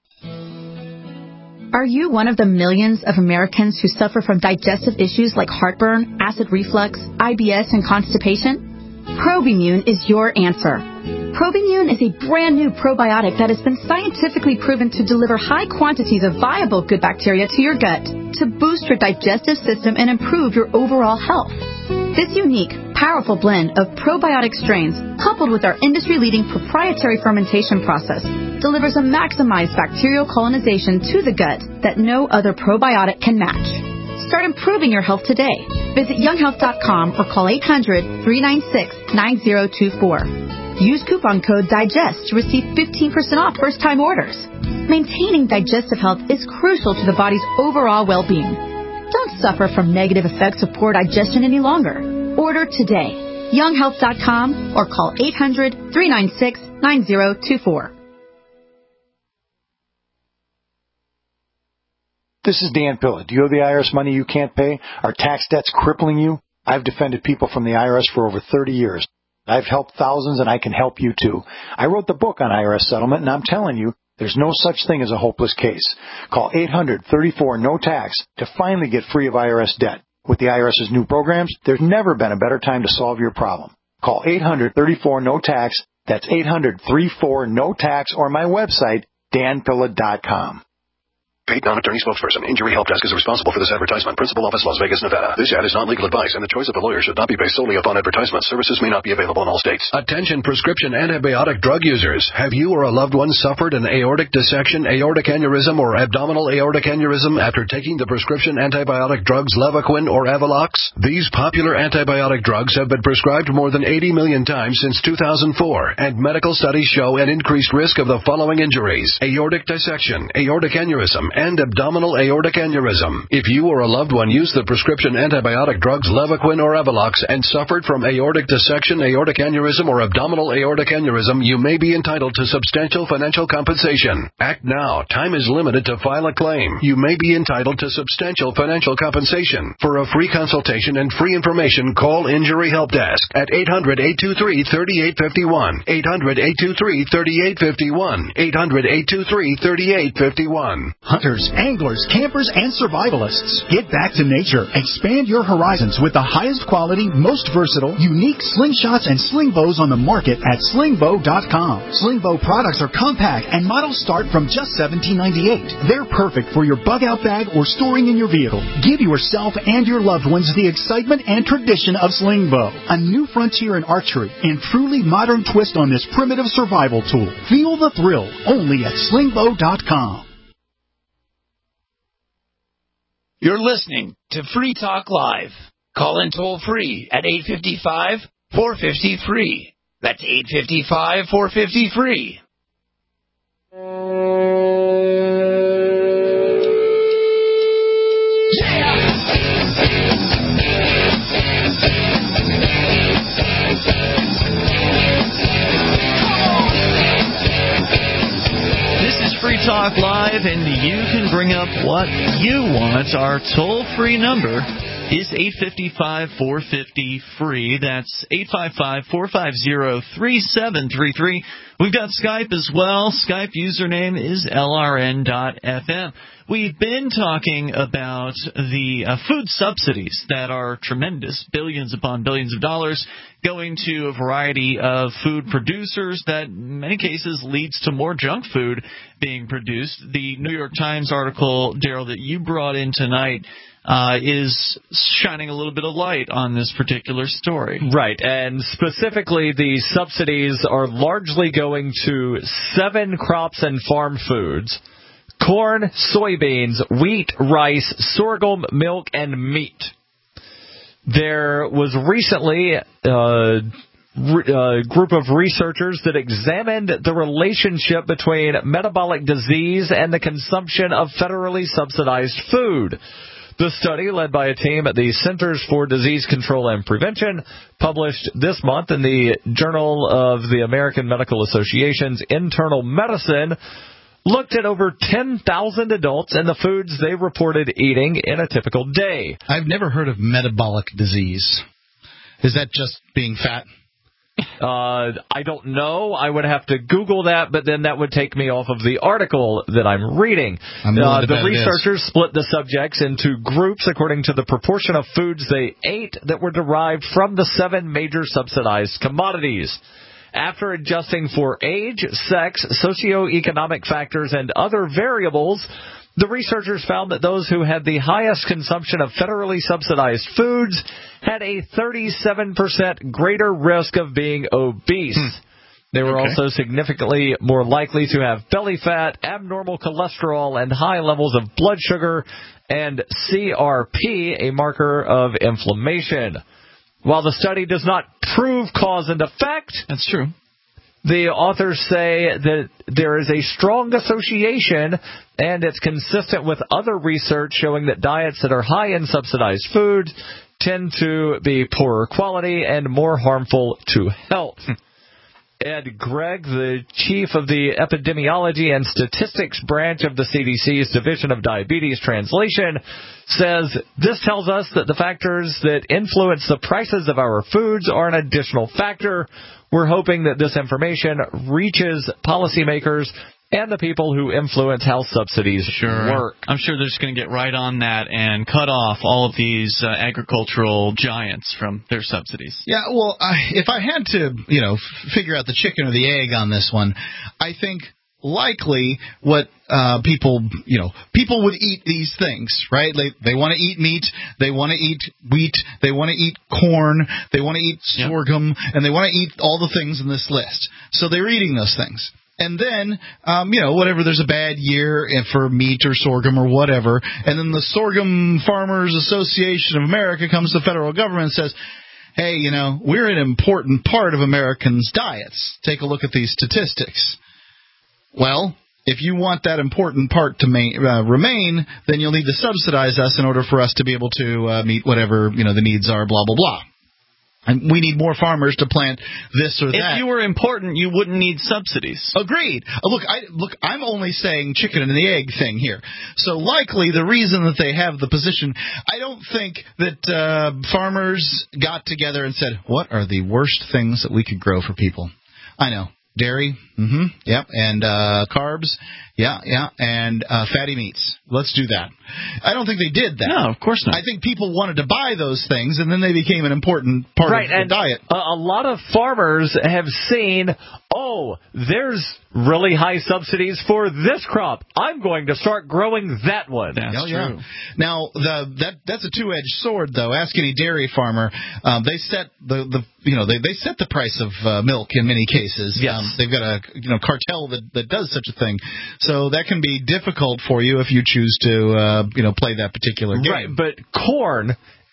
Are you one of the millions of Americans who suffer from digestive issues like heartburn, acid reflux, I B S, and constipation? Probimune is your answer. Probimune is a brand new probiotic that has been scientifically proven to deliver high quantities of viable good bacteria to your gut to boost your digestive system and improve your overall health. This unique, powerful blend of probiotic strains, coupled with our industry-leading proprietary fermentation process, delivers a maximized bacterial colonization to the gut that no other probiotic can match. Start improving your health today. Visit young health dot com or call eight hundred, three nine six, nine zero two four. Use coupon code DIGEST to receive fifteen percent off first-time orders. Maintaining digestive health is crucial to the body's overall well-being. Don't suffer from negative effects of poor digestion any longer. Order today. young health dot com or call eight hundred, three nine six, nine zero two four. This is Dan Pilla. Do you owe the I R S money you can't pay? Are tax debts crippling you? I've defended people from the I R S for over thirty years. I've helped thousands, and I can help you too. I wrote the book on I R S settlement, and I'm telling you, there's no such thing as a hopeless case. Call eight hundred, thirty-four, no tax to finally get free of I R S debt. With the IRS's new programs, there's never been a better time to solve your problem. Call eight hundred, thirty-four, no tax. That's eight hundred, thirty-four, no tax, or my website, dan pilla dot com. Paid non-attorney spokesperson. Injury Help Desk is responsible for this advertisement. Principal office, Las Vegas, Nevada. This ad is not legal advice, and the choice of a lawyer should not be based solely upon advertisement. Services may not be available in all states. Attention prescription antibiotic drug users. Have you or a loved one suffered an aortic dissection, aortic aneurysm, or abdominal aortic aneurysm after taking the prescription antibiotic drugs Levaquin or Avelox? These popular antibiotic drugs have been prescribed more than eighty million times since two thousand four, and medical studies show an increased risk of the following injuries: aortic dissection, aortic aneurysm, and abdominal aortic aneurysm. If you or a loved one used the prescription antibiotic drugs Levaquin or Avelox and suffered from aortic dissection, aortic aneurysm, or abdominal aortic aneurysm, you may be entitled to substantial financial compensation. Act now. Time is limited to file a claim. You may be entitled to substantial financial compensation. For a free consultation and free information, call Injury Help Desk at eight hundred, eight two three, three eight five one, eight hundred, eight two three, three eight five one, eight hundred, eight two three, three eight five one. Hunters, anglers, campers, and survivalists. Get back to nature. Expand your horizons with the highest quality, most versatile, unique slingshots and sling bows on the market at sling bow dot com. Sling bow products are compact and models start from just seventeen ninety-eight. They're perfect for your bug out bag or storing in your vehicle. Give yourself and your loved ones the excitement and tradition of sling bow, a new frontier in archery and truly modern twist on this primitive survival tool. Feel the thrill only at sling bow dot com. You're listening to Free Talk Live. Call in toll free at eight five five, four five zero, free. That's eight five five, four five zero, free. Free Talk Live, and you can bring up what you want. Our toll-free number is eight five five, four five zero, free. That's eight five five, four five zero, three seven three three. We've got Skype as well. Skype username is L R N dot F M. We've been talking about the uh, food subsidies that are tremendous, billions upon billions of dollars going to a variety of food producers that in many cases leads to more junk food being produced. The New York Times article, Daryl, that you brought in tonight Uh, is shining a little bit of light on this particular story. Right, and specifically the subsidies are largely going to seven crops and farm foods: corn, soybeans, wheat, rice, sorghum, milk, and meat. There was recently uh, a group of researchers that examined the relationship between metabolic disease and the consumption of federally subsidized food. The study, led by a team at the Centers for Disease Control and Prevention, published this month in the Journal of the American Medical Association's Internal Medicine, looked at over ten thousand adults and the foods they reported eating in a typical day. I've never heard of metabolic disease. Is that just being fat? Uh, I don't know. I would have to Google that, but then that would take me off of the article that I'm reading. I'm uh, the researchers split the subjects into groups according to the proportion of foods they ate that were derived from the seven major subsidized commodities. After adjusting for age, sex, socioeconomic factors, and other variables, the researchers found that those who had the highest consumption of federally subsidized foods had a thirty-seven percent greater risk of being obese. Hmm. They were okay. also significantly more likely to have belly fat, abnormal cholesterol, and high levels of blood sugar, and C R P, a marker of inflammation. While the study does not prove cause and effect, that's true. The authors say that there is a strong association, and it's consistent with other research showing that diets that are high in subsidized food tend to be poorer quality and more harmful to health. Ed Gregg, the chief of the Epidemiology and Statistics branch of the C D C's Division of Diabetes Translation, says this tells us that the factors that influence the prices of our foods are an additional factor. We're hoping that this information reaches policymakers and the people who influence how subsidies sure. work. I'm sure they're just going to get right on that and cut off all of these uh, agricultural giants from their subsidies. Yeah, well, I, if I had to, you know, f- figure out the chicken or the egg on this one, I think likely what uh, people, you know, people would eat these things, right? They they want to eat meat, they want to eat wheat, they want to eat corn, they want to eat sorghum, yep. and they want to eat all the things in this list. So they're eating those things. And then, um, you know, whatever, there's a bad year for meat or sorghum or whatever, and then the Sorghum Farmers Association of America comes to the federal government and says, hey, you know, we're an important part of Americans' diets. Take a look at these statistics. Well, if you want that important part to ma- uh, remain, then you'll need to subsidize us in order for us to be able to uh, meet whatever, you know, the needs are, blah, blah, blah. And we need more farmers to plant this or that. If you were important, you wouldn't need subsidies. Agreed. Look, I, look, I'm only saying chicken and the egg thing here. So likely the reason that they have the position, I don't think that uh, farmers got together and said, what are the worst things that we could grow for people? I know. Dairy, mm-hmm, yep, and uh, carbs, yeah, yeah, and uh, fatty meats. Let's do that. I don't think they did that. No, of course not. I think people wanted to buy those things, and then they became an important part right, of the and diet. A, a lot of farmers have seen, oh, there's really high subsidies for this crop. I'm going to start growing that one. That's oh, true. Yeah. Now, the, that that's a two-edged sword, though. Ask any dairy farmer. Um, they set the, the you know they, they set the price of uh, milk in many cases. Yes. Um, they've got a you know cartel that, that does such a thing. So that can be difficult for you if you choose to uh, you know play that particular game. Right, but corn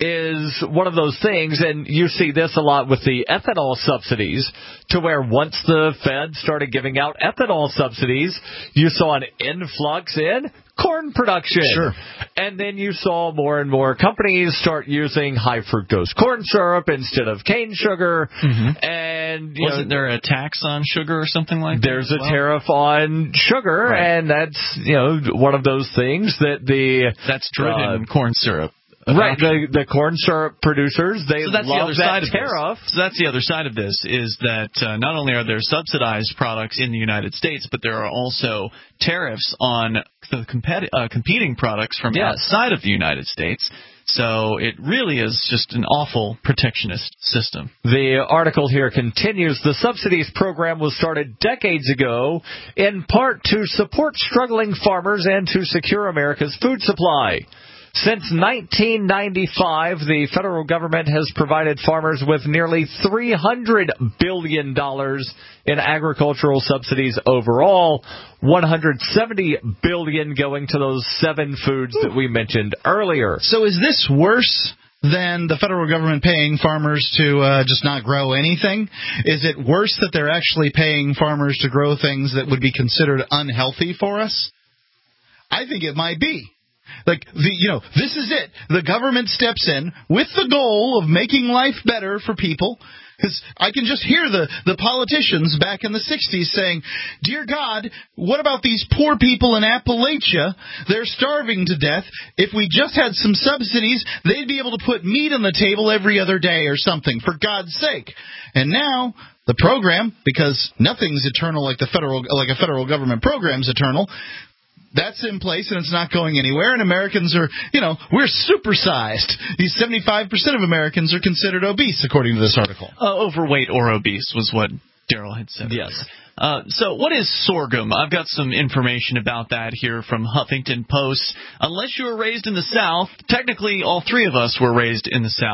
is one of those things, and you see this a lot with the ethanol subsidies, to where once the Fed started giving out ethanol subsidies, you saw an influx in corn production. Sure. And then you saw more and more companies start using high fructose corn syrup instead of cane sugar. Mm-hmm. And you Wasn't know, there a tax on sugar or something like there's that? There's a tariff on sugar, right. and that's you know one of those things that the that's driven uh, corn syrup. Right, the, the corn syrup producers, they so that's love the other that side of tariff. This. So that's the other side of this, is that uh, not only are there subsidized products in the United States, but there are also tariffs on the competi- uh, competing products from yes. outside of the United States. So it really is just an awful protectionist system. The article here continues, the subsidies program was started decades ago in part to support struggling farmers and to secure America's food supply. Since nineteen ninety-five, the federal government has provided farmers with nearly three hundred billion dollars in agricultural subsidies overall, one hundred seventy billion dollars going to those seven foods that we mentioned earlier. So is this worse than the federal government paying farmers to uh, just not grow anything? Is it worse that they're actually paying farmers to grow things that would be considered unhealthy for us? I think it might be. Like, the, you know, this is it. The government steps in with the goal of making life better for people. Because I can just hear the, the politicians back in the sixties saying, dear God, what about these poor people in Appalachia? They're starving to death. If we just had some subsidies, they'd be able to put meat on the table every other day or something, for God's sake. And now the program, because nothing's eternal like the federal, like a federal government program's eternal, that's in place, and it's not going anywhere, and Americans are, you know, we're supersized. These seventy-five percent of Americans are considered obese, according to this article. Uh, overweight or obese was what Daryl had said. Yes. Uh, so what is sorghum? I've got some information about that here from Huffington Post. Unless you were raised in the South, technically all three of us were raised in the South,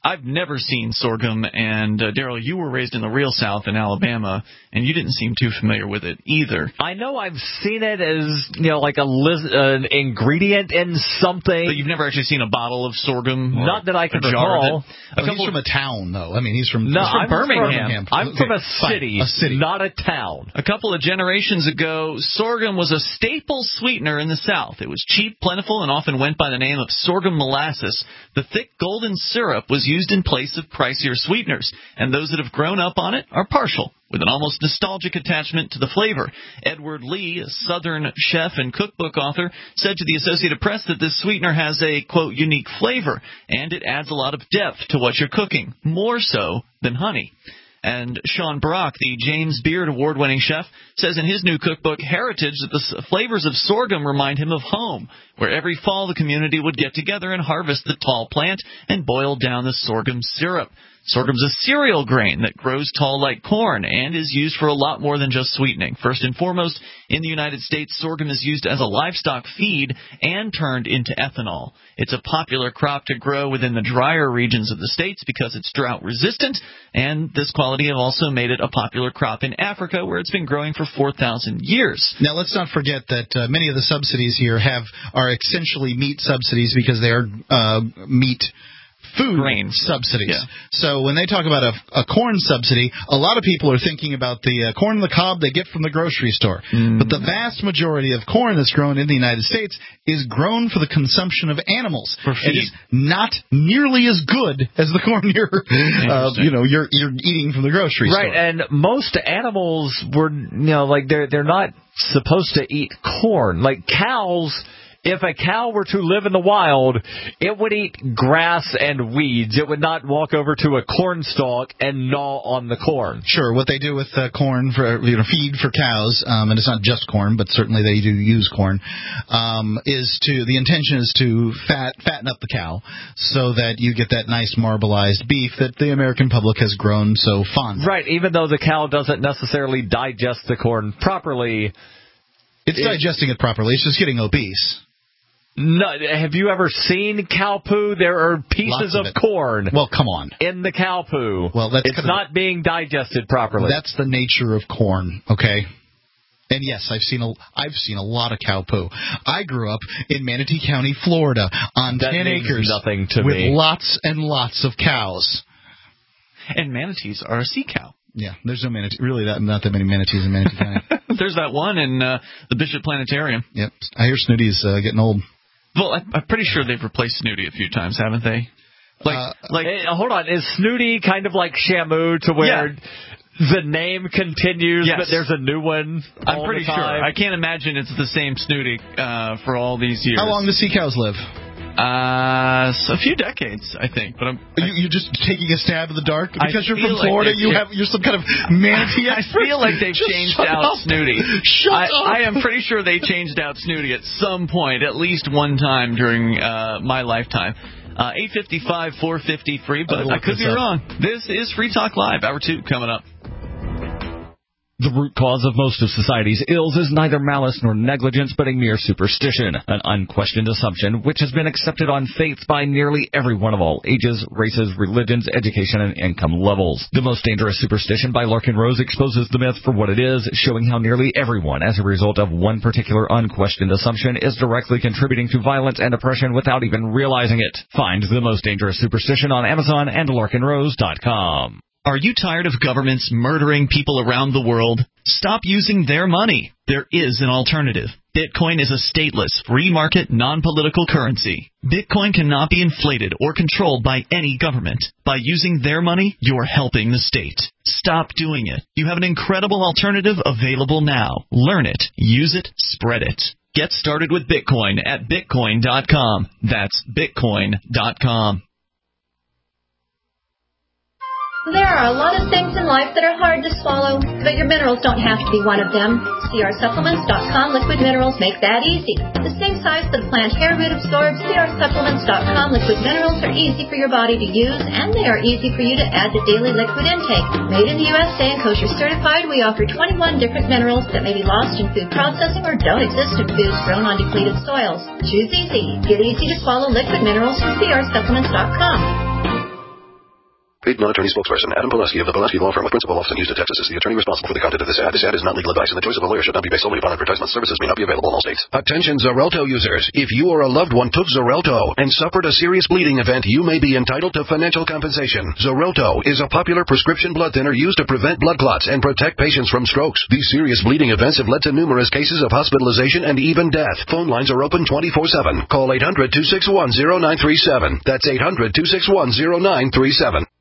I've never seen sorghum, and uh, Daryl, you were raised in the real South in Alabama, and you didn't seem too familiar with it either. I know I've seen it as, you know, like a lis- an ingredient in something. But you've never actually seen a bottle of sorghum? Not that I can recall. Oh, he's from a town, though. I mean, he's from, no, he's from I'm Birmingham. From, I'm okay. from a city, Fine. a city, not a town. A couple of generations ago, sorghum was a staple sweetener in the South. It was cheap, plentiful, and often went by the name of sorghum molasses. The thick golden syrup was used in place of pricier sweeteners, and those that have grown up on it are partial, with an almost nostalgic attachment to the flavor. Edward Lee, a Southern chef and cookbook author, said to the Associated Press that this sweetener has a, quote, unique flavor, and it adds a lot of depth to what you're cooking, more so than honey. And Sean Brock, the James Beard award-winning chef, says in his new cookbook, Heritage, that the flavors of sorghum remind him of home, where every fall the community would get together and harvest the tall plant and boil down the sorghum syrup. Sorghum's a cereal grain that grows tall like corn and is used for a lot more than just sweetening. First and foremost, in the United States, sorghum is used as a livestock feed and turned into ethanol. It's a popular crop to grow within the drier regions of the states because it's drought-resistant, and this quality have also made it a popular crop in Africa, where it's been growing for four thousand years. Now, let's not forget that uh, many of the subsidies here have are essentially meat subsidies because they are uh, meat food grain subsidies. Yeah. So when they talk about a, a corn subsidy, a lot of people are thinking about the uh, corn on the cob they get from the grocery store. Mm. But the vast majority of corn that's grown in the United States is grown for the consumption of animals. For feed. It is not nearly as good as the corn you're, uh, you know, you're you're eating from the grocery right, store. Right, and most animals were, you know, like they're they're not supposed to eat corn. Like cows. If a cow were to live in the wild, it would eat grass and weeds. It would not walk over to a corn stalk and gnaw on the corn. Sure, what they do with uh, corn for you know feed for cows, um, and it's not just corn, but certainly they do use corn, um, is to the intention is to fat fatten up the cow so that you get that nice marbleized beef that the American public has grown so fond of. Right, even though the cow doesn't necessarily digest the corn properly. It's it, digesting it properly. It's just getting obese. No, have you ever seen cow poo? There are pieces of, of corn. Well, come on. In the cow poo. Well, that's it's not being digested properly. That's the nature of corn, okay? And yes, I've seen a I've seen a lot of cow poo. I grew up in Manatee County, Florida, on that ten means acres nothing to with me. lots and lots of cows. And manatees are a sea cow. Yeah, there's no manatee. Really, that, not that many manatees in Manatee County. There's that one in uh, the Bishop Planetarium. Yep, I hear Snooty's uh, getting old. Well, I, I'm pretty sure they've replaced Snooty a few times, haven't they? Like, uh, like, hey, hold on, is Snooty kind of like Shamu to where yeah. the name continues, yes. but there's a new one? I'm all pretty the time? sure. I can't imagine it's the same Snooty uh, for all these years. How long do sea cows live? Uh, a few decades, I think. But I'm Are you, you're just taking a stab in the dark because I you're from like Florida. You have you're some kind of manatee. I feel like they've just changed shut out up. Snooty. Shut I, up. I am pretty sure they changed out Snooty at some point, at least one time during uh, my lifetime. Uh, eight fifty-five, four fifty free, but I could be up. wrong. This is Free Talk Live, hour two coming up. The root cause of most of society's ills is neither malice nor negligence, but a mere superstition, an unquestioned assumption which has been accepted on faith by nearly everyone of all ages, races, religions, education, and income levels. The Most Dangerous Superstition by Larkin Rose exposes the myth for what it is, showing how nearly everyone, as a result of one particular unquestioned assumption, is directly contributing to violence and oppression without even realizing it. Find The Most Dangerous Superstition on Amazon and larkin rose dot com. Are you tired of governments murdering people around the world? Stop using their money. There is an alternative. Bitcoin is a stateless, free market, non-political currency. Bitcoin cannot be inflated or controlled by any government. By using their money, you're helping the state. Stop doing it. You have an incredible alternative available now. Learn it, use it, spread it. Get started with Bitcoin at bitcoin dot com. That's bitcoin dot com. There are a lot of things in life that are hard to swallow, but your minerals don't have to be one of them. C R supplements dot com liquid minerals make that easy. The same size that a plant hair root absorbs, C R supplements dot com liquid minerals are easy for your body to use, and they are easy for you to add to daily liquid intake. Made in the U S A and kosher certified, we offer twenty-one different minerals that may be lost in food processing or don't exist in foods grown on depleted soils. Choose easy. Get easy to swallow liquid minerals from C R supplements dot com. Paid non-attorney spokesperson Adam Pulaski of the Pulaski Law Firm with principal office in Houston, Texas is the attorney responsible for the content of this ad. This ad is not legal advice, and the choice of a lawyer should not be based solely upon advertisement. Services may not be available in all states. Attention Xarelto users. If you or a loved one took Xarelto and suffered a serious bleeding event, you may be entitled to financial compensation. Xarelto is a popular prescription blood thinner used to prevent blood clots and protect patients from strokes. These serious bleeding events have led to numerous cases of hospitalization and even death. Phone lines are open twenty-four seven. Call eight hundred, two six one, zero nine three seven. That's eight hundred, two six one, zero nine three seven.